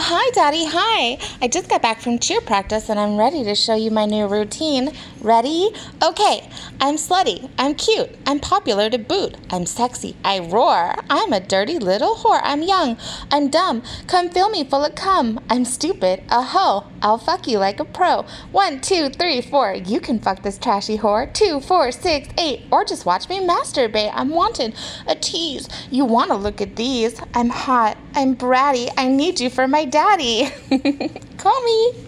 Hi, Daddy. Hi. I just got back from cheer practice and I'm ready to show you my new routine. Ready? Okay. I'm slutty. I'm cute. I'm popular to boot. I'm sexy. I roar. I'm a dirty little whore. I'm young. I'm dumb. Come fill me full of cum. I'm stupid. A hoe. I'll fuck you like a pro. 1, 2, 3, 4. You can fuck this trashy whore. 2, 4, 6, 8. Or just watch me masturbate. I'm wanted. A tease. You want to look at these. I'm hot. I'm bratty. I need you for my daddy. Call me.